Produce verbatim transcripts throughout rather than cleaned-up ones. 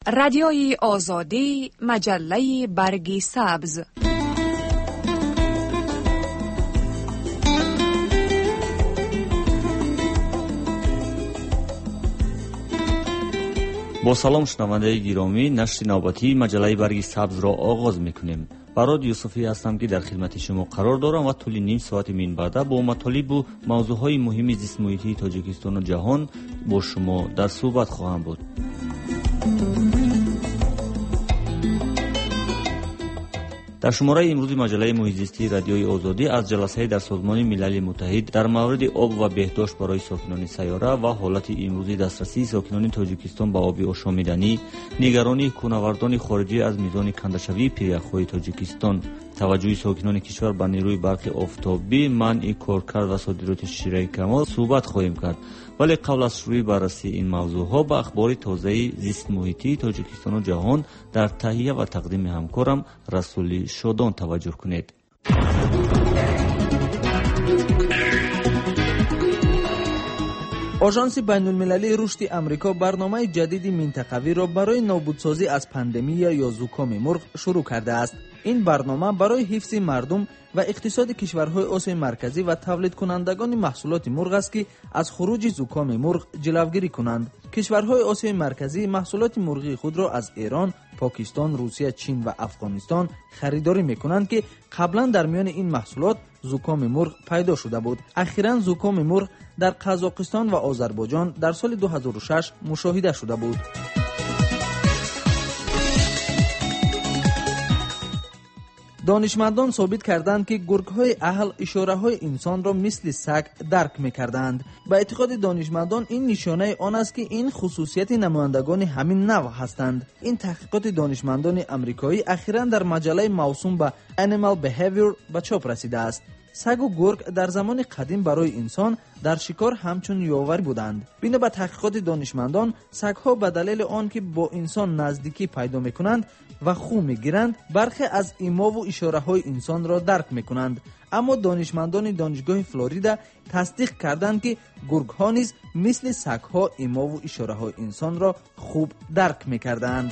رادیوی آزادی، مجله برگ سبز. با سلام شنونده گرامی، نشر نوبتی مجله برگ سبز را آغاز میکنیم. براد یوسفی هستم که در خدمت شما قرار دارم و طول نیم ساعت من بعد با مطالب و موضوعهای مهم زیست محیطی تاجیکستان و جهان با شما در صحبت خواهم بود. در شماره امروز مجله محیط زیستی رادیوی آزادی از جلسه در سازمان ملل متحد در مورد آب و بهداشت برای ساکنان سیاره و حالت امروزی دسترسی ساکنان تاجیکستان به آب آشامیدنی، نگرانی کوهنوردان خارجی از میزان کنده‌شوی پیرک‌های تاجیکستان، توجه ساکنان کشور به نیروی برق آفتابی، منع کارکرد و صادرات شیره کمال صحبت خواهیم کرد. ولی قبل از شروع بررسی این موضوعها به اخبار تازه زیست محیطی تاجیکستان و جهان در تهیه و تقدیم همکارم رسول شادان توجه کنید. آژانس بین‌المللی رشد آمریکا برنامه جدید منطقوی را برای نابودسازی از پاندمی یا زکام مرغ شروع کرده است. این برنامه برای حفظ مردم و اقتصاد کشورهای آسیای مرکزی و تولید کنندگان محصولات مرغ است که از خروج زکام مرغ جلوگیری کنند. کشورهای آسیای مرکزی محصولات مرغی خود را از ایران، پاکستان، روسیه، چین و افغانستان خریداری میکنند که قبلا در میان این محصولات زکام مرغ پیدا شده بود. اخیراً زکام مرغ در قزاقستان و آذربایجان در سال دو هزار و شش مشاهده شده بود. دانشمندان ثابت کردند که گرگ‌های اهل اشاره‌های انسان را مثل سگ درک می‌کردند. به اعتقاد دانشمندان این نشانه آن است که این خصوصیت نمایندگان همین نوع هستند. این تحقیقات دانشمندان آمریکایی اخیراً در مجله موسوم به Animal Behavior به چاپ رسیده است. سگ و گرگ در زمان قدیم برای انسان در شکار همچون یاور بودند. بنا به تحقیقات دانشمندان، سگ‌ها به دلیل آنکه با انسان نزدیکی پیدا می‌کنند و خو می‌گیرند، برخی از ایما و اشاره‌های انسان را درک می‌کنند. اما دانشمندان دانشگاه فلوریدا تصدیق کردند که گرگ‌ها نیز مثل سگ‌ها ایما و اشاره‌های انسان را خوب درک می‌کردند.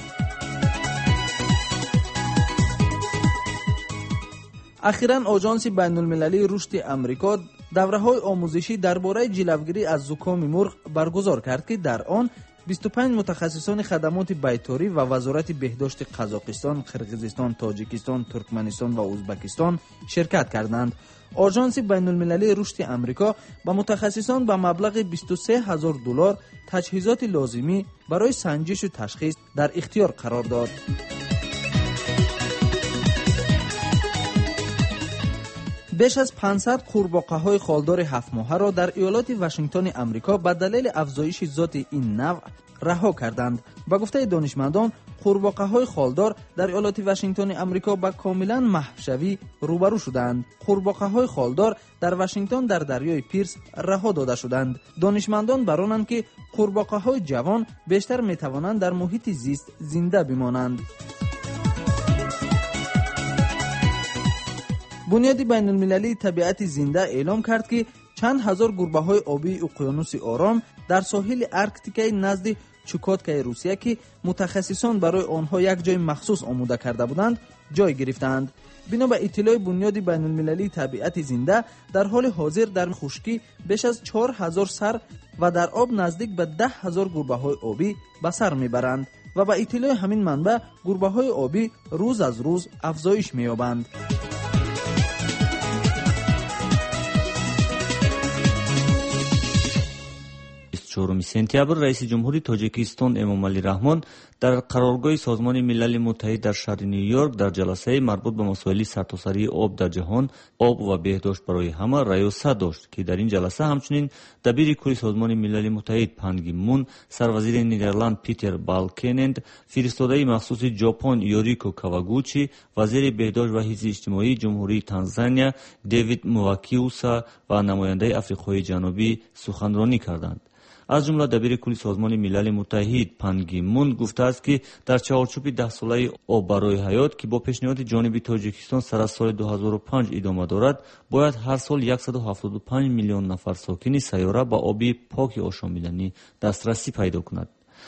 اخیراً آژانس بین‌المللی رشد آمریکا دوره‌های آموزشی درباره جلوگیری از زکام مرغ برگزار کرد که در آن بیست و پنج متخصصان خدمات بیطاری و وزارت بهداشت قزاقستان، قرقیزستان، تاجیکستان، ترکمنستان و ازبکستان شرکت کردند. آژانس بین‌المللی رشد آمریکا با متخصصان به مبلغ بیست و سه هزار دلار تجهیزات لازمی برای سنجش و تشخیص در اختیار قرار داد. بیش از پانصد قورباغه‌های خالدار هفت ماهه را در ایالات واشنگتن آمریکا به دلیل افزایش ذات این نوع رها کردند. با گفته دانشمندان، قورباغه‌های خالدار در ایالات واشنگتن آمریکا با کاملا محوشوی روبرو شدند. قورباغه‌های خالدار در واشنگتن در دریای پیرس رها داده شدند. دانشمندان برانند که قورباغه‌های جوان بیشتر می‌توانند در محیط زیست زنده بمانند. بنیاد بین المللی طبیعت زنده اعلام کرد که چند هزار گربه‌های آبی اقیانوس آرام در ساحل ارکتیکای نزد چوکاتکای روسیه که متخصصان برای آنها یک جای مخصوص آماده کرده بودند جای گرفتند. بنا به اطلاع بنیاد بین المللی طبیعت زنده، در حال حاضر در خشکی بیش از چهار هزار سر و در آب نزدیک به ده هزار گربه‌های آبی به سر میبرند و به اطلاع همین منبع گربه‌های آبی روز از روز افزایش می‌یابند. چهارم سپتامبر رئیس جمهوری تاجیکستان امامعلی رحمان در قرارگاه سازمان ملل متحد در شهر نیویورک در جلسه مربوط به مسائل سرتاسری آب در جهان، آب و بهداشت برای همه ریاست داشت که در این جلسه همچنین دبیر کل سازمان ملل متحد پان کی مون، سروزیر نیدرلند پیتر بالکنند، فرستاده مخصوص ژاپن یوریکو کاواگوچی، وزیر بهداشت و حفظ اجتماعی جمهوری تانزانیا دیوید موواکیوسا و نماینده آفریقای جنوبی سخنرانی کردند. از جمله دبیر کل سازمان ملل متحد پان کی مون گفته است که در چارچوب ده ساله آب برای حیات که با پیشنهاد جانب تاجیکستان سر از سال دو هزار و پنج ادامه دارد، باید هر سال صد و هفتاد و پنج میلیون نفر ساکن سیاره با آب پاک آشامیدنی دسترسی پیدا کند.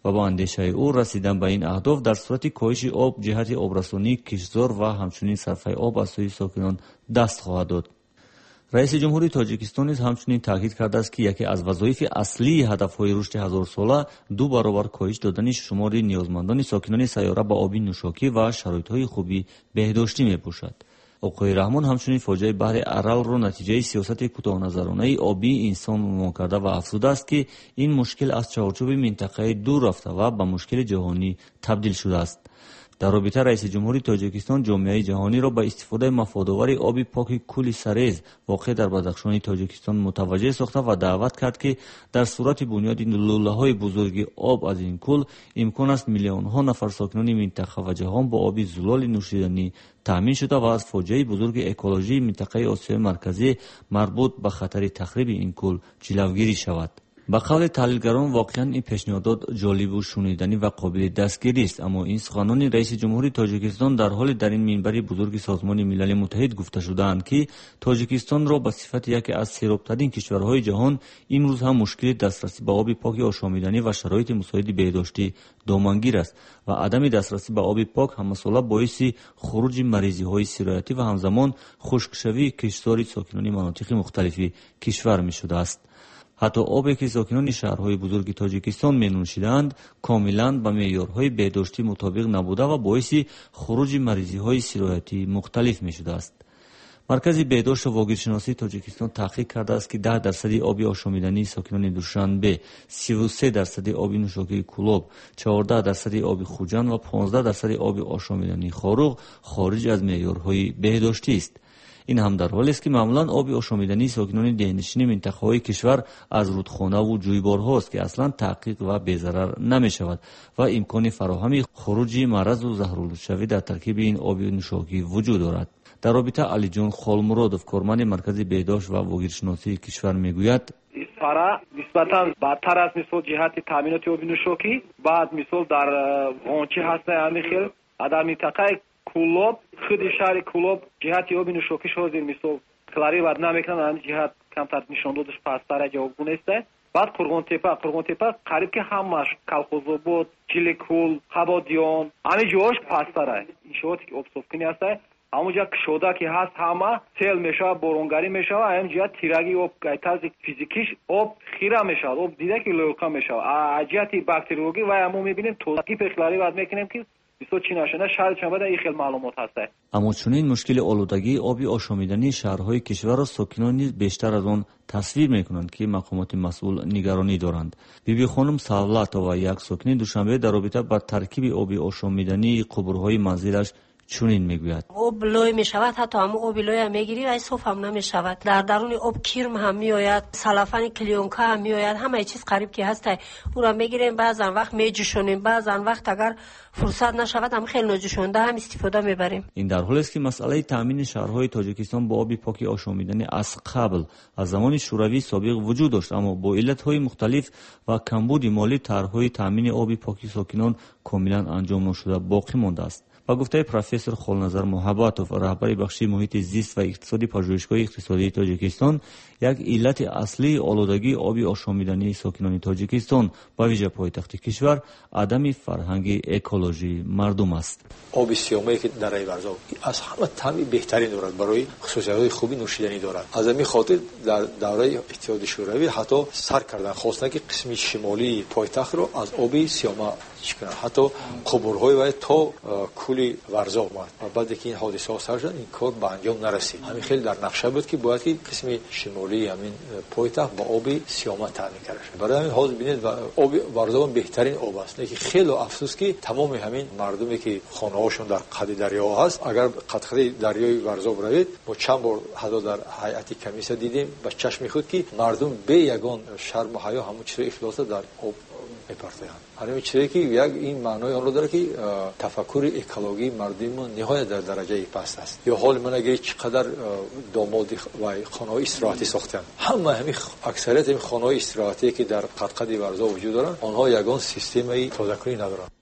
و با اندیشه او رسیدن به این اهداف در صورت کاهش آب جهت آبرسانی کشتزار و همچنین صرفه آب از سوی ساکنان دست خواهد داد. رئیس جمهوری تاجیکستان نیز همچنین تاکید کرده است که یکی از وظایف اصلی هدفهای رشد هزار ساله دو برابر کاهش دادن شمار نیازمندان ساکنان سیاره با آب نوشاکی و شرایط‌های خوبی بهداشتی می‌باشد. آقای رحمان همچنین فاجعه بحر ارال را نتیجه سیاست کوتاه‌نظرانه آبی انسان عنوان کرده و افزوده است که این مشکل از چارچوب منطقه دور رفته و به مشکل جهانی تبدیل شده است. در رابطه رئیس جمهوری تاجیکستان جامعه جهانی را به استفاده مفادآور آب پاک کولی سریز واقع در بدخشان تاجیکستان متوجه ساخته و دعوت کرد که در صورت بنیاد لوله‌های بزرگ آب از این کل امکان است میلیون‌ها نفر ساکنان منطقه و جهان با آب زلال نوشیدنی تامین شده و از فاجعه بزرگ اکولوژی منطقه آسیای مرکزی مربوط به خطر تخریب این کل جلوگیری شود. با قول تحلیلگران واقعا این پیشنهادات جالب و شنیدنی و قابل دستگیری است، اما این سخنان رئیس جمهوری تاجیکستان در حال در این منبر بزرگ سازمان ملل متحد گفته شده‌اند که تاجیکستان را به صفت یکی از سیراب‌ترین کشورهای جهان امروز هم مشکل دسترسی به آب پاک آشامیدنی و شرایط مساعد بهداشتی دامنگیر است و عدم دسترسی به آب پاک هم‌مساله باعث خروج مریضی‌های سرایتی و همزمان خشکشوی کشتزار ساکنان مناطق مختلف کشور می‌شده است. حتی آبی که ساکنان شهرهای بزرگ تاجیکستان می‌نوشیدند کاملاً به معیارهای بهداشتی مطابق نبوده و باعث خروج مریضی‌های سرایتی مختلف می‌شده است. مرکز بهداشت و واگیرشناسی تاجیکستان تحقیق کرده است که ده درصد آب آشامیدنی ساکنان دوشنبه، سی و سه درصد آب نوشاکی کلوب، چهارده درصد آب خوجند و پانزده درصد آب آشامیدنی خاروق خارج از معیارهای بهداشتی است. این هم در حالی است که معمولا آب آشامیدنی ساکنان دهنشین منطقه‌های کشور از رودخانه و جویبارهاست که اصلا تحقیق و بی‌ضرر نمی‌شود و امکان فراهمی خروج مرض و زهرالودشوی در ترکیب این آب نوشاکی وجود دارد. در رابطه علی جان خالمرادov کارمند مرکز بهداشت و واگیرشناسی کشور میگوید فارا نسبتاً بدتر از مثل جهت تامینات آب نوشاکی بعد مثل در وانچی هست امیخیل در منطقه کلوب خود شهر کلوب جهت آب نوشاکی شده مثل کلاری بعد نمیکنن از جهت کمتر نشان دادش پستر جوابگونه است. بعد قرغون تپه قرغون تپه قریب که همش کلخوزو بود جلیکول خبادیان همه جاش پستره این شواتی که آب صفکنی هست همونجا شده که هست همه سیل میشه بارونگری میشه و همونجا تیرگی آب گایتاز فیزیکیش آب خیره میشه آب دیده که لوکا میشه اجیاتی باکتریولوژی و همون میبینیم توزیع پخلاری بعد میکنیم که بیست چی نشده شاید چند این خیلی معلومات هسته. اما چنین مشکل آلودگی آبی آشامیدنی شهرهای کشور را ساکنان نیز بیشتر از آن تصویر میکنند که مقامات مسئول نگرانی دارند. بیبی خانم ساولاتو و یک ساکن دوشنبه در رابطه با ترکیب آبی آشامیدنی قبرهای منزلش چنین میگوید آب لای میشود حتی هم آب لای هم میگیری و صاف هم نمیشود در درون آب کرم هم میآید سلفان کلیونکا هم میآید همه چیز قریب که هست او را میگیریم بعضا وقت میجوشونیم بعضا وقت اگر فرصت نشود هم خیلی نجوشونده هم استفاده میبریم. این در حالی است که مسئله تامین شهرهای تاجیکستان با آب پاک آشامیدنی از قبل از زمان شوروی سابق وجود داشت، اما با علتهای مختلف و کمبود مالی طرحهای تامین آب پاک ساکنان کاملا انجام نشده باقی مانده است. با گفته پروفسور خالنظر محبتوف رهبر بخش محیط زیست و اقتصادی پژوهشگاه اقتصادی تاجیکستان، یک علت اصلی آلودگی آب آشامیدنی ساکنان تاجیکستان با ویژه پایتخت کشور عدم فرهنگ اکولوژی مردم است. آب سیامایی که در ایورزا از همه طعم بهترین دارد، برای خصوصیات خوبی نوشیدنی دارد. از همین خاطر در دوره اتحاد شوروی حتی سر کردن خواستن که قسم شمالی پایتخت را از آب سیاما چکنن، حتی قبرهای و تا کلی ورزا اومد و بعد که این حادثه ها سر شد این کار به انجام نرسید. همین خیلی در نقشه بود که باید که قسم شمالی همین پایتخت با آب سیاما تامین کرده شد. برای همین حاضر ببینید آب ورزا بهترین آب است، لیکن خیلی افسوس که تمام همین مردمی که خانه هاشون در قد دریا هست اگر قد قد دریای ورزا بروید ما چند بار حتی در هیئت کمیسیون دیدیم با چشم خود که مردم به یگان شرم و حیا همون چیز افلاس در آب میپرتند. همین چیزی که یک این معنای آن رو داره که تفکر اکولوژی مردم نهایت در درجه پست است. یا حال من اگه چقدر داماد و خانه‌های استراحتی ساختن، همه همین اکثریت این خانه‌های استراحتی که در قد قد ورزا وجود دارن آنها یگان سیستمی تازه‌کاری ندارن.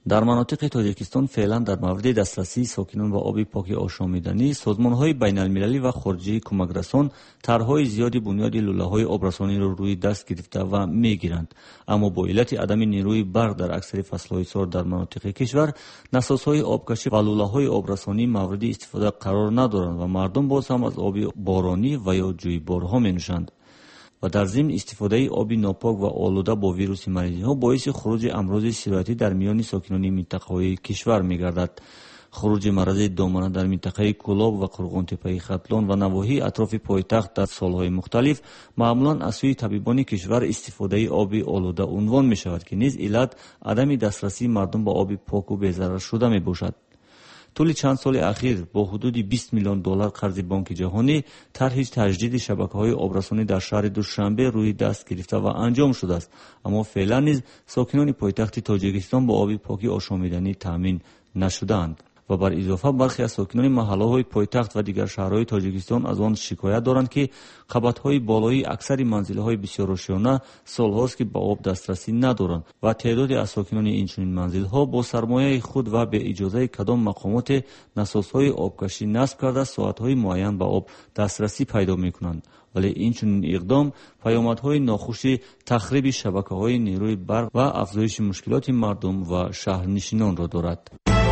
در مناطق تاجیکستان فعلا در مورد دسترسی ساکنان به آب پاک آشامیدنی سازمان‌های بین‌المللی و خارجی کمک‌رسان طرح‌های زیادی بنیاد لوله‌های آبرسانی را روی دست گرفته و می‌گیرند، اما با علت عدم نیروی برق در اکثر فصل‌های سال در مناطق کشور نسازهای آبکشی و لوله‌های آبرسانی مورد استفاده قرار ندارند و مردم باز هم از آب بارانی و یا جویبارها می‌نوشند و در ضمن استفاده آب ناپاک و آلوده با ویروس مریضی ها باعث خروج امراض سرایتی در میان ساکنان منطقه‌های کشور می‌گردد. خروج مرض دامنه در منطقه کولاب و قرغن‌تپه ختلان و نواحی اطراف پایتخت در سالهای مختلف معمولاً از سوی طبیبان کشور استفاده آب آلوده عنوان می‌شود که نیز علت عدم دسترسی مردم به آب پاک و بی‌ضرر شده میباشد. طول چند سال اخیر با حدود بیست میلیون دلار قرض بانک جهانی طرح تجدید شبکه‌های آبرسانی در شهر دوشنبه روی دست گرفته و انجام شده است، اما فعلا نیز ساکنان پایتخت تاجیکستان با آب پاکی آشامیدنی تامین نشده‌اند و بر اضافه برخی از ساکنان محله‌های پایتخت و دیگر شهرهای تاجیکستان از آن شکایت دارند که قبط‌های بالایی اکثر منزل‌های بسیار روشانه سال‌هاست که به آب دسترسی ندارند و تعدادی از ساکنان این چنین منزل‌ها با سرمایه خود و به اجازه کدام مقامات نسازهای آبکشی نصب کرده ساعت‌های معین به آب دسترسی پیدا می‌کنند، ولی این چنین اقدام پیامدهای ناخوش تخریب شبکه‌های نیروی برق و افزایش مشکلات مردم و شهرنشینان را دارد.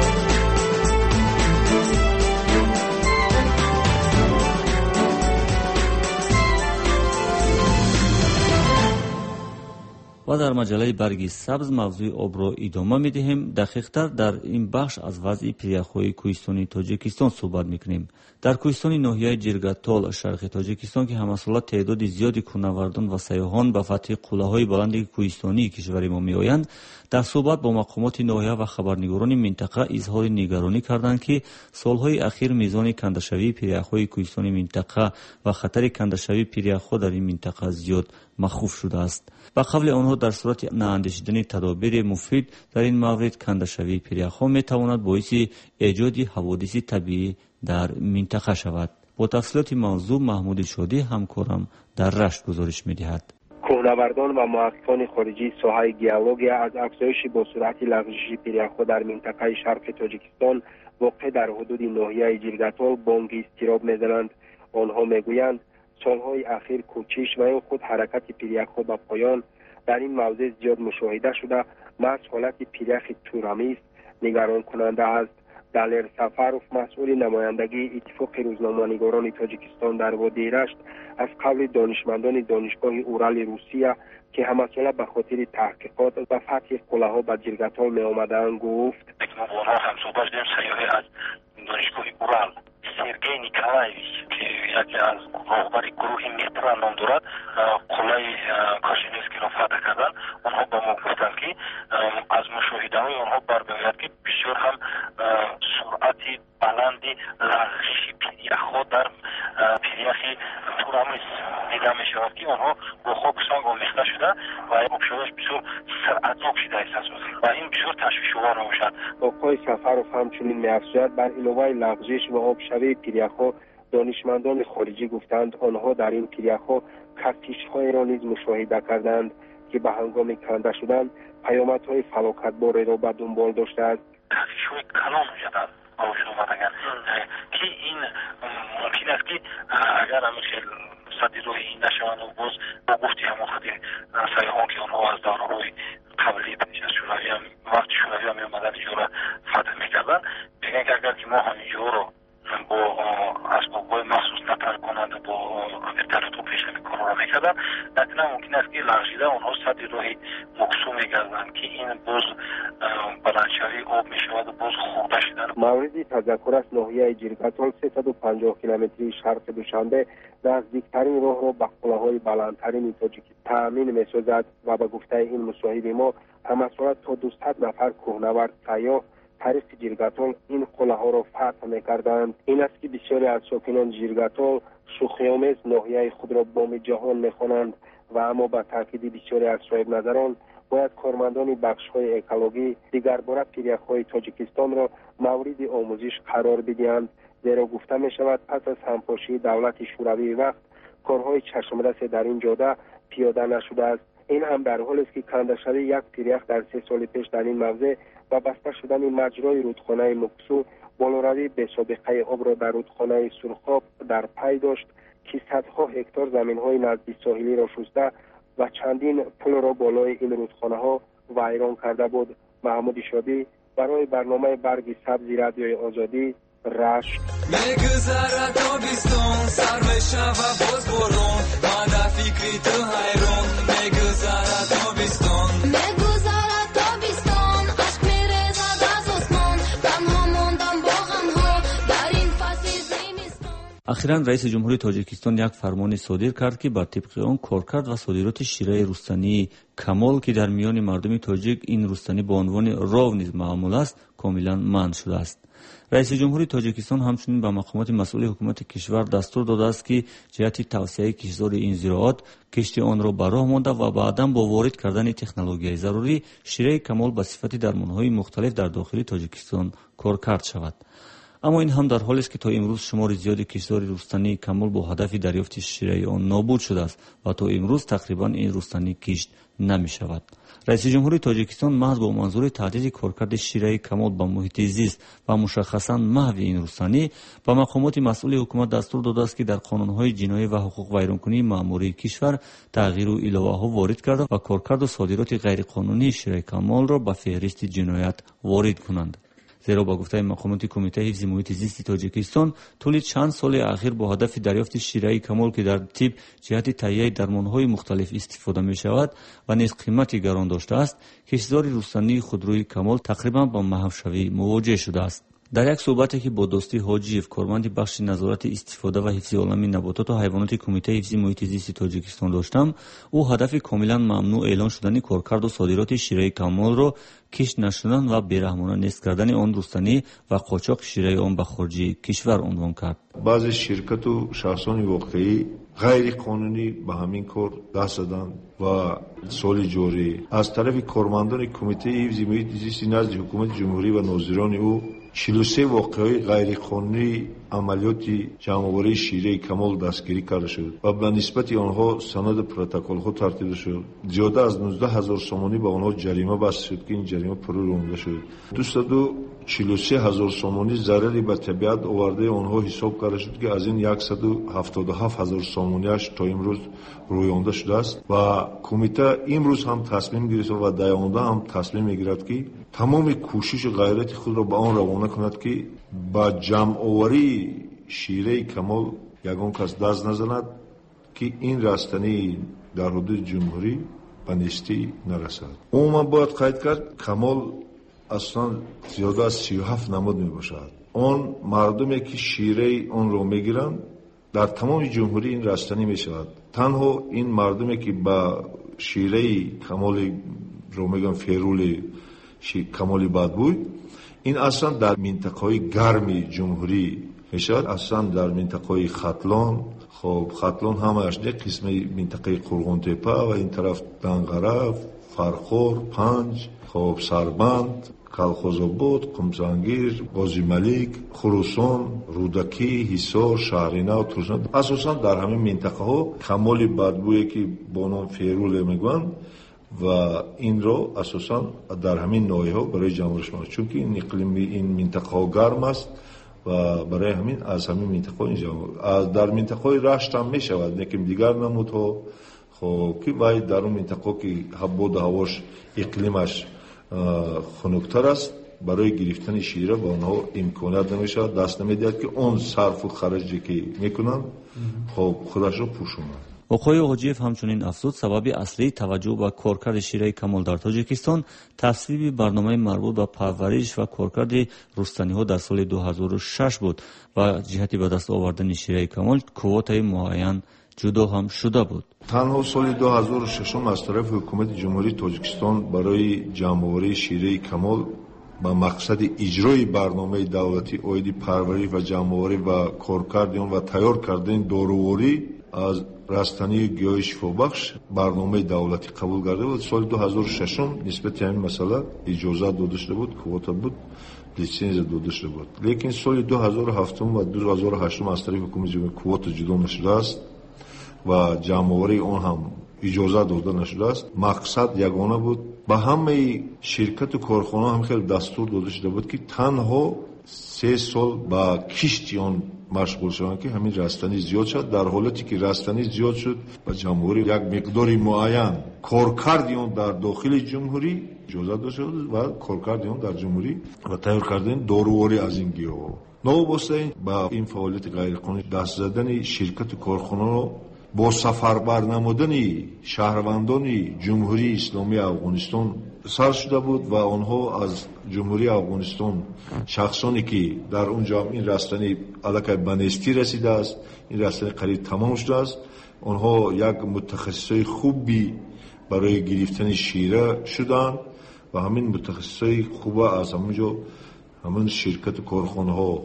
و در مجله برگ سبز موضوع آب را ادامه می‌دهیم. دقیق‌تر در این بخش از وضع پیره‌های کوهستانی تاجیکستان صحبت می‌کنیم. در کوهستان ناحیه جرگتال شرق تاجیکستان که همساله تعداد زیادی کوهنوردان و سیاحان به فتح قله‌های بلند کوهستانی کشور ما می‌آیند، در صحبت با مقامات ناحیه و خبرنگاران منطقه اظهار نگرانی کردند که سال‌های اخیر میزان کنده‌شوی پیره‌های کوهستانی منطقه و خطر کنده‌شوی پیره‌ها در این منطقه زیاد مخوف شده است. به قول آنها در صورت نااندیشیدن تدابیر مفید در این مورد کنده‌شوی پیره‌ها می‌تواند باعث ایجاد حوادث طبیعی در منطقه شود. با تفصیلات موضوع محمود شادی همکارم در رشت گزارش می‌دهد. کوهنوردان و محققان خارجی ساحه گیولوژی از افزایش با سرعت لغزش پیره‌ها در منطقه شرق تاجیکستان واقع در حدود ناحیه جرگتال بانگ اضطراب می‌زنند. آنها می‌گویند سالهای اخیر کوچش و یا خود حرکت پیره‌ها به پایان در این موضع زیاد مشاهده شده. محض حالت پیره‌ی تورآمیز نگران کننده است. دلیر سفروف مسئول نمایندگی اتفاق روزنامه‌نگاران تاجیکستان در وادی رشت از قول دانشمندان دانشگاه اورال روسیه که همساله به خاطر تحقیقات و فتح قله‌ها به جرگتال می آمدند گفت ما با آنها هم صحبت کردیم. سیاح از دانشگاه اورال سرگئی نیکولایویچ که یکی از راهبر گروه میترا نام دارد قلعه کاشینسکی را فتح کردند. آنها با ما گفتند که از مشاهده های آنها برمی‌آید که بسیار هم سرعت بلند لغزش پیره‌ها در پیره‌ی تورآمیز دیده می‌شود که آنها با خاک سنگ آمیخته شده و آبشارش بسیار سرعتناک شده احساس می‌شود و این بسیار تشویش‌آور می‌باشد. آقای سفروف همچنین می‌افزاید بر علاوه لغزش و آبشوی پیره‌ها دانشمندان خارجی گفتند آنها در این پیره‌ها کشتی‌های را نیز مشاهده کردند که به هنگام کنده شدن پیامدهای فلاکتباری را به دنبال داشته است. کشتی‌های کلان می‌شود آوشون آمدن که این ممکن است که اگر همیشه صدی روی این نشوند و باز با گفتی همون خطی سیاحان که آنها از دوره‌های قبلی پیش از شوروی هم وقتی شوروی هم می‌آمدن اینجا را فتح می‌کردن بگن که اگر که ما همینجا رو با اسباب‌های مخصوص نتر کنند با ورتالت و پیش نمی کارا را می‌کردن نتیجه ممکن است که لغزیده آنها صدی روی مقصوم می‌گردند که این باز بلندشوی آب می‌شود و باز خورده شدن. موردی تذکر است ناحیه جرگتال سیصد و پنجاه کیلومتری شرق دوشنبه نزدیکترین راه را به قله‌های بلندترین تاجیکستان تأمین می‌سازد و به گفته این مصاحب ما همساله تا دویست نفر کوهنورد سیاح طریق جرگتال این قله‌ها را فتح می‌کردند. این است که بسیاری از ساکنان جرگتال شوخی‌آمیز ناحیه خود را بام جهان می‌خوانند و اما به تاکید بسیاری از صاحب نظران باید کارمندان بخش‌های اکولوژی دیگر باره پیره‌های تاجیکستان را مورد آموزش قرار بدهند، زیرا گفته می‌شود پس از همپاشی دولت شوروی وقت کارهای چشمرس در این جاده پیاده نشده است. این هم در حالی است که کنده شوی یک تریاک در سه سال پیش در این موضع و بسته شدن مجرای رودخانه مکسو بالوروی به سابقه آب را در رودخانه سرخاب در پی داشت که صدها هکتار زمین‌های نزدیک ساحلی را شسته و چندین پل را بالای این رودخانه ها ویران کرده بود. محمود شادی برای برنامه برگ سبز رادیوی آزادی، رشت. میگذرد تابستون سر میشود باز بارون من در فکر تو حیران میگذرد تابستون میگذرد تابستون عشق میریزد از آسمان تنها ماندم با غمها در این فصل زمستان. اخیراً رئیس جمهوری تاجیکستان یک فرمان صادر کرد که بر طبق آن کارکرد و صادرات شیره رستنی کمال که در میان مردم تاجیک این رستنی به عنوان راو نیز معمول است کاملا منع شده است. رئیس جمهوری تاجیکستان همچنین به مقامات مسئول حکومت کشور دستور داده است که جهت توسعه کشتزار این زراعت کشت آن را به راه مانده و بعدا با وارد کردن تکنولوژی ضروری شیره کمال به صفت درمانهای مختلف در داخل تاجیکستان کارکرد شود. اما این هم در حالی است که تا امروز شمار زیادی کشتزار رستنی کمال با هدف دریافت شیره آن نابود شده است و تا امروز تقریبا این رستنی کشت نمی شود. رئیس جمهوری تاجیکستان محض با منظور تهدید کارکرد شیره کمال به محیط زیست و مشخصا محو این رستنی به مقامات مسئول حکومت دستور داده است که در قانونهای جنایی و حقوق ویرانکنی مأموری کشور تغییر و علاوه ها وارد کرده و کارکرد و صادرات غیرقانونی شیره کمال را به فهرست جنایت وارد کنند. زیرا با گفته مقامات کمیته حفظ محیط زیست تاجیکستان طول چند سال اخیر با هدف دریافت شیره کمال که در طب جهت تهیه درمانهای مختلف استفاده می شود و نیز قیمتی گران داشته است کشتزار رستنی خودروی کمال تقریبا با محو شوی مواجه شده است. در یک صحبتی که با دوستی حاجیف کارمند بخش نظارت استفاده و حفظ عالمی نباتات و حیوانات کمیته حفظ محیط زیست تاجیکستان داشتم، او هدف کاملا ممنوع اعلان شدن کارکرد و صادرات شیره کمال را کشت نشدن و بیرحمانه نیست کردن آن رستنی و قاچاق شیره آن به خارج کشور عنوان کرد. بعضی شرکت و شخصان واقعی غیر قانونی به همین کار دست دادند و سال جاری از طرف کارمندان کمیته حفظ محیط زیست نزد حکومت جمهوری و ناظران او چهل و سه واقعه غیر قانونی عملیات جمع‌آوری شیره کمال دستگیری کرده شد و به نسبت آنها سند پروتکل ها ترتیب شد. زیاده از نوزده هزار سومانی به آنها جریمه بسته شد که این جریمه پرو رانده شد. دویست و چهل و سه هزار سومانی ضرری به طبیعت آورده آنها حساب کرده شد که از این صد و هفتاد و هفت هزار سومانیش تا امروز رویانده شده است و کمیته امروز هم تصمیم گرفته و در آینده هم تصمیم میگیرد که تمام کوشش و غیرت خود را به آن روانه کند که با جمع آوری شیره کمال یگان کس دست نزند که این رستنی در حدود جمهوری به نیستی نرسد. عموما باید قید کرد کمال اصلا زیاده از سی و هفت نماد می باشد. آن مردمی که شیره آن را می گیرند در تمام جمهوری این رستنی می شود. تنها این مردمی که با شیره کمال را می گن فیرول کمال بدبوی این اصلا در منطقه گرم جمهوری می شود. اصلا در منطقه ختلان، خب ختلان همش نه قسم منطقه قرغون تپه و این طرف دنغره، فرخور، پنج، خب سربند، کلخوزآباد، قمزنگیر، قاضی ملک، خراسان، رودکی، حصار، شهرینه و ترشان اساسا در همین منطقه ها کمال بدبویی که با نام فیرول میگن و این رو اساسا در همین ناحیه ها برای جمعش میشه چون که این اقلیم این منطقه ها گرم است و برای همین از همین منطقه اینجا در منطقه رشت هم میشود لیکن دیگر نمودها خب که باید در اون منطقه که هوا هواش اقلیمش خنک‌تر است برای گرفتن شیره با آنها امکانات نمیشود دست نمیدهد که اون صرف و خرجی که میکنن خب خودش رو پوشونند. آقای حاجیف همچنین افزود سبب اصلی توجه به کارکرد شیره کمال در تاجیکستان تصویب برنامه مربوط به پرورش و کارکرد رستنی ها در سال دو هزار و شش بود و جهتی به دست آوردن شیره کمال کوتای معین جدا هم شده بود. تنها سال دو هزار و شش از طرف حکومت جمهوری تاجیکستان برای جمع‌آوری شیره کمال با مقصد اجرای برنامه دولتی اوید پرورش و جمع‌آوری و کارکرد آن و تیار کردن دارویی از رستنی گیاه شفابخش برنامه دولتی قبول کرده بود. سال دو هزار و شش نسبت همین مسئله اجازه داده شده بود، کوتا بود، لیسانس داده شده بود. لیکن سال دو هزار و هفت و دو هزار و هشت از طرف حکومت جمهوری کوتا جدا نشده است و جمع‌آوری آن هم اجازه داده نشده است. مقصد یگانه بود، به همه شرکت و کارخانه هم خیلی دستور داده شده بود که تنها سه سال با کشت آن مشغول شدند که همین رستنی زیاد شد. در حالتی که رستنی زیاد شد به جمهوری یک مقداری معین کارکرد آن در داخل جمهوری اجازه داده شد و کارکرد آن در جمهوری و تیار کردن داروواری از این گیاه. نوبسته با این فعالیت غیرقانونی دست زدن شرکت و کارخانه را با سفربر نمودن شهروندان جمهوری اسلامی افغانستان سر شده بود و آنها از جمهوری افغانستان شخصانی که در اونجا این رستنی علاقه بنستی رسیده است، این رستنی قریب تمام شده است، آنها یک متخصصای خوبی برای گرفتن شیره شدند و همین متخصصای خوب از همونجا همین شرکت و کارخانه ها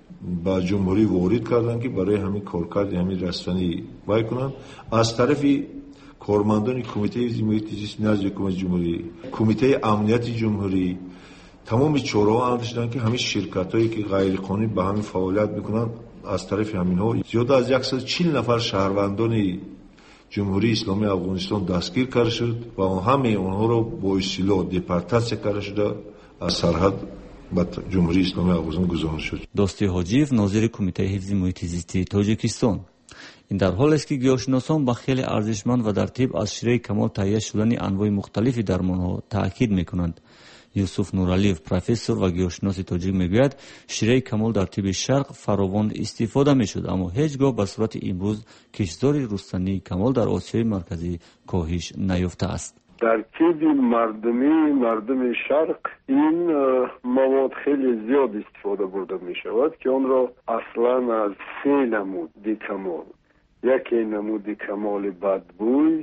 با جمهوری وارد کردند که برای همین کارکرد همین رستنی وای کنند. از طرف کارمندان کمیته حفظ محیط زیست نزد حکومت جمهوری، کمیته امنیت جمهوری تمام چاره‌ها اندیشیدند که همین شرکتایی که غیر قانونی به همین فعالیت میکنند از طرف همینها زیاد از صد و چهل نفر شهروندان جمهوری اسلامی افغانستان دستگیر کرده شد و همه آنها را با اصطلاح دپورتاسیون کرده شده از سرحد به جمهوری اسلامی افغانستان گذارده شد. دوستی حاجیف ناظر کمیته حفظ محیط زیستی تاجیکستان: این در حال است که گیاهشناسان با خیلی ارزشمند و در طب از شیره کمال تهیه شدن انواع مختلفی درمانها تاکید میکنند. یوسف نورعلیف پروفسور و گیاهشناس تاجیک میگوید شیره کمال در طب شرق فراوان استفاده میشد، اما هیچگاه به صورت امروز کشتزار رستنی کمال در آسیای مرکزی کاهش نیافته است. در طب مردمی مردم شرق این مواد خیلی زیاد استفاده برده می شود که آن را اصلا از سه نمود کمال، یکی نمود کمال بدبوی،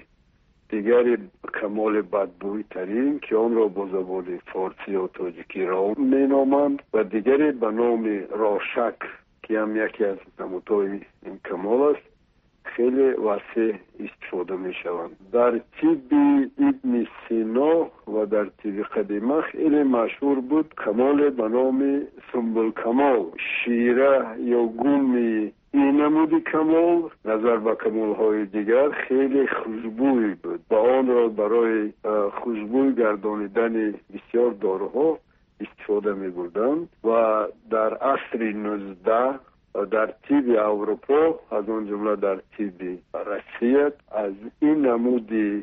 دیگری کمال بدبوی ترین که آن را با زبان فارسی و تاجیکی را می نامند و دیگری به نام راشک که هم یکی از نمودهای این کمال است، خیلی وسیع استفاده می شوند. در طب ابن سینا و در طب قدیمه خیلی مشهور بود کمال به نام سنبل کمال. شیره یا گم این نمودی کمال نظر به کمال های دیگر خیلی خوشبوی بود و آن را برای خوشبوی گردانیدن بسیار داروها استفاده می بردند و در عصر نوزده در طب اروپا از آن جمله در طب روسیه از این نمودی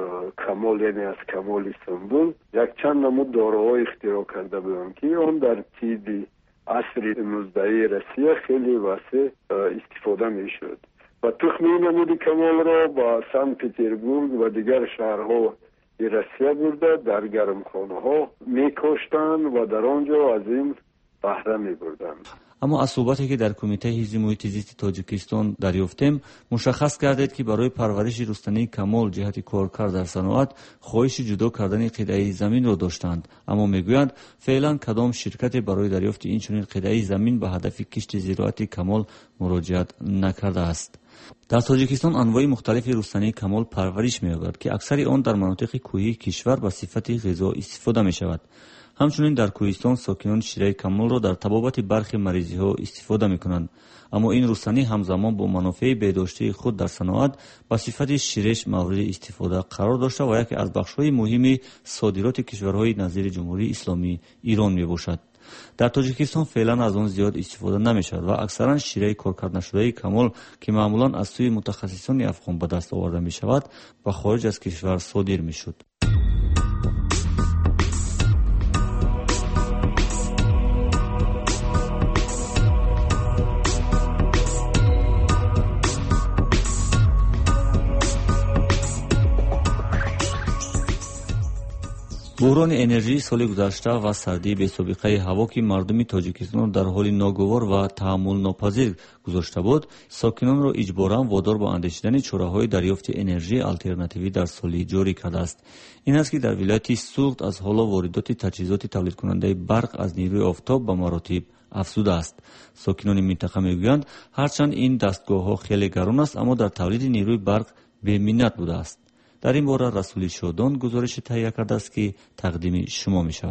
کمال یعنی از کمال سنبل یک چند نمود داروهای اختراع کرده بودند که آن در طب عصر نوزده روسیه خیلی واسه استفاده می شد و تخم این نمودی کمال را با سن پترزبورگ و دیگر شهرها روسیه برده در گرمخانه ها می کشتند و در آنجا از این بهره می بردند. اما از صحبتی که در کمیته حفظ محیط زیست تاجیکستان دریافتیم مشخص گردید که برای پرورش رستنی کمال جهت کارکرد در صنعت خواهش جدا کردن قطعه زمین را داشتند، اما میگویند فعلا کدام شرکت برای دریافت این چنین قطعه زمین به هدف کشت زراعتی کمال مراجعت نکرده است. در تاجیکستان انواع مختلف رستنی کمال پرورش می‌یابد که اکثر آن در مناطق کوهی کشور به صفت غذا استفاده می‌شود. همچنین در کوهستان ساکنان شیره کمال را در طبابت برخی مریضی ها استفاده می کنند، اما این رستنی همزمان با منافع بهداشتی خود در صنعت به صفت شیرش مورد استفاده قرار داشته و یکی از بخش‌های مهم صادرات کشورهای نظیر جمهوری اسلامی ایران می باشد. در تاجیکستان فعلا از آن زیاد استفاده نمی شود و اکثرا شیره کارکرد نشده کمال که معمولا از سوی متخصصان افغان به دست آورده می شود و خارج از کشور صادر می شد. بحران انرژی سال گذشته و سردی بی‌سابقه هوا که مردم تاجیکستان در حال ناگوار و تحمل ناپذیر گذاشته بود، ساکنان را اجباراً وادار به اندیشیدن چاره‌های دریافت انرژی آلترناتیوی در سال جاری کرده است. این است که در ولایت سوخت از حالا واردات تجهیزات تولید کننده برق از نیروی آفتاب به مراتب افزوده است. ساکنان منطقه میگویند هرچند این دستگاه‌ها خیلی گران است، اما در تولید نیروی برق بی‌منت بوده است. در این باره رسول شادان گزارش تهیه کرده است که تقدیم شما می شود.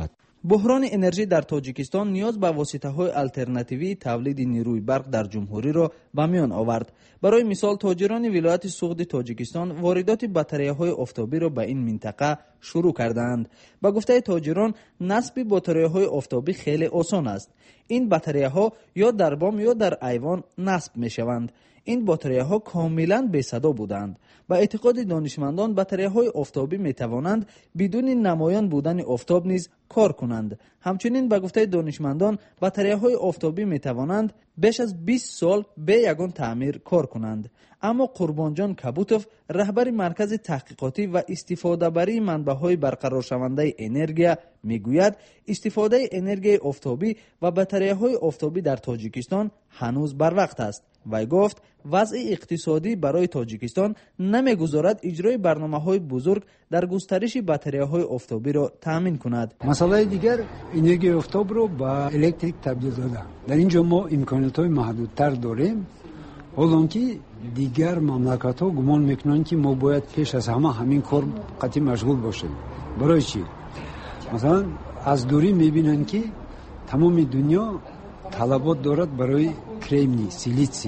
بحران انرژی در تاجیکستان نیاز به واسطه‌های آلترناتیوی تولید نیروی برق در جمهوری را به میان آورد. برای مثال تاجران ولایت سوغد تاجیکستان واردات باتری‌های آفتابی را به این منطقه شروع کردند. به گفته تاجران نصب باتری‌های آفتابی خیلی آسان است. این باتری‌ها یا در بام یا در ایوان نصب می‌شوند. این باتری‌ها کاملا بی صدا بودند. با اعتقاد دانشمندان باتری‌های آفتابی می‌توانند بدون نمایان بودن آفتاب نیز کار کنند. همچنین به گفته دانشمندان باتری‌های آفتابی می‌توانند بیش از بیست سال به یگان تعمیر کار کنند. اما قربانجان کبوتوف رهبر مرکز تحقیقاتی و استفاده بری منبع‌های برقرار شونده انرژی میگوید استفاده انرژی آفتابی و باتری‌های آفتابی در تاجیکستان هنوز بر وقت است. وی گفت وضع اقتصادی برای تاجیکستان نمیگذارد اجرای برنامه‌های بزرگ در گسترش باتری‌های آفتابی را تامین کند. مسئله دیگر انرژی آفتاب را به الکتریک تبدیل دادن. در اینجا ما امکانات‌های محدودتر داریم. حالانکه دیگر مملکت‌ها گمان میکنند که ما باید پیش از همه همین کار قطعی مشغول باشیم. برای چی؟ مثلا از دوری میبینند که تمام دنیا طلبات دارد برای کرمنی، سیلیسی.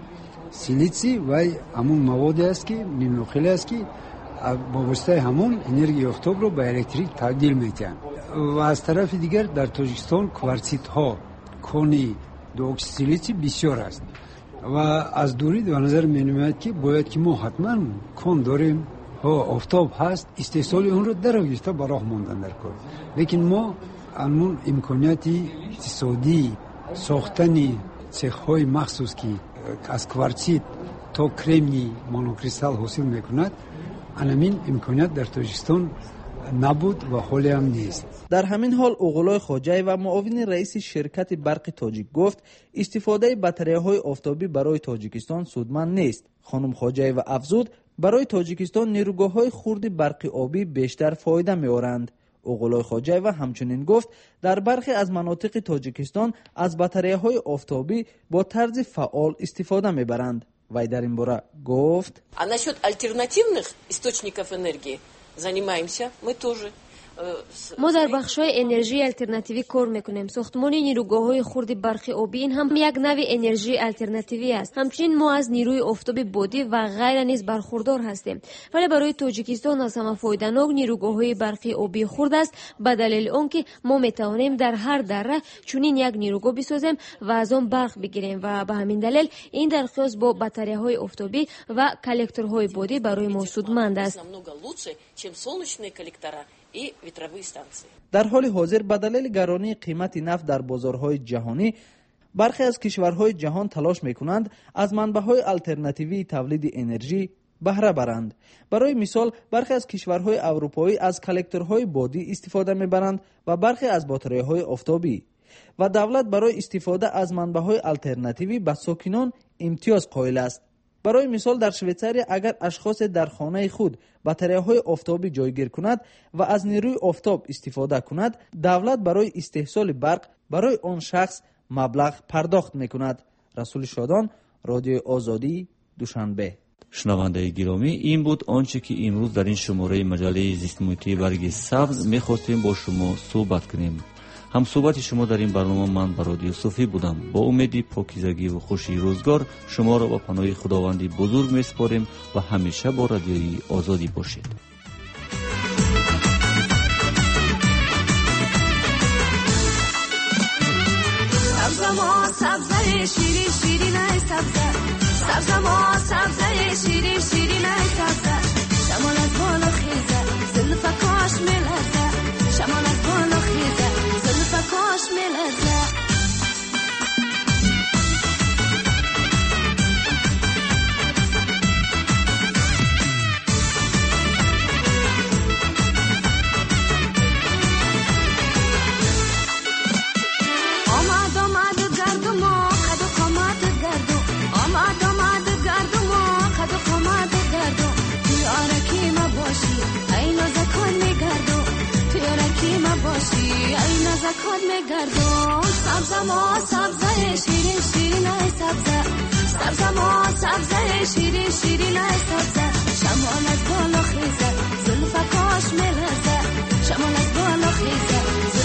سیلیسی و همون موادی است که نمیخیلی است که با واسطه همون انرژی آفتاب رو به الکتریک تبدیل میکنند. و از طرف دیگر در تاجیکستان کوارتزیت ها، کونی، دوکسیلیسی بسیار است. و از دوری به نظر می‌آید که باید که ما حتما کون داریم ها آفتاب هست استحصال اون رو در آویسته براه ماندن در کار. لیکن ما همون امکانیتی اقتصادی ساختنی سیخ‌های مخصوص که از کوارتزیت تا کرمنی مونوکریستال حاصل میکند همین امکانیت در تاجیکستان نبود و حالی هم نیست. در همین حال اوغلای خواجه و معاون رئیس شرکت برق تاجیک گفت استفاده باتری‌های آفتابی برای تاجیکستان سودمند نیست. خانم خواجه و افزود برای تاجیکستان نیروگاه‌های خرد برق آبی بیشتر فایده می‌آورند. اوغلای خواجه و همچنین گفت در برخی از مناطق تاجیکستان از باتری‌های آفتابی با طرز فعال استفاده می‌برند. وی در این باره گفت А насчет альтернативных источников энергии занимаемся мы тоже. ما در بخش‌های انرژی آلترناتیوی کار میکنیم. ساختمان نیروگاه‌های خرد برق آبی این هم یک نوع انرژی آلترناتیوی است. همچنین ما از نیروی آفتاب بادی و غیر نیز برخوردار هستیم. ولی برای تاجیکستان از همه فایده‌ناک نیروگاه‌های برق آبی خرد است به دلیل آنکه ما میتوانیم در هر دره چنین یک نیروگاه بسازیم و از آن برق بگیریم و به همین دلیل این در قیاس با باتری‌های آفتابی و کلکتورهای بادی برای ما سودمند است. در حال حاضر به دلیل گرانی قیمت نفت در بازارهای جهانی برخی از کشورهای جهان تلاش میکنند از منبعهای آلترناتیوی تولید انرژی بهره برند. برای مثال برخی از کشورهای اروپایی از کلکتورهای بادی استفاده میبرند و برخی از باتری‌های آفتابی و دولت برای استفاده از منبعهای آلترناتیوی به ساکنان امتیاز قائل است. برای مثال در شویتزاری اگر اشخاص در خانه خود باتری‌های آفتابی جایگیر کند و از نیروی آفتاب استفاده کند دولت برای استحصال برق برای آن شخص مبلغ پرداخت میکند. رسول شادان، رادیو آزادی، دوشنبه. شنونده گرامی، این بود آنچه که امروز در این شماره مجله زیست محیطی برگ سبز می‌خواستیم با شما صحبت کنیم. هم صحبت شما در این برنامه من برادی صوفی بودم. با امیدی پاکیزگی و خوشی روزگار شما را با پناه خداوندی بزرگ میسپاریم و همیشه با رادیوی آزادی باشید. سبزما سبزه شیرین شیرین ای سبزه سبزما سبزه شیرین شیرین ای سبزه شمال از بالا خیزه زلفه کاش ملزه شمال از بالا خیزه زلفه کاش ملزه زکات میگردم سبزما سبزه شیرین شیرین ای سبزه سبزما سبزه شیرین شیرین ای سبزه شمال از بالا خیزه زلفه کاش ملزه شمال از بالا خیزه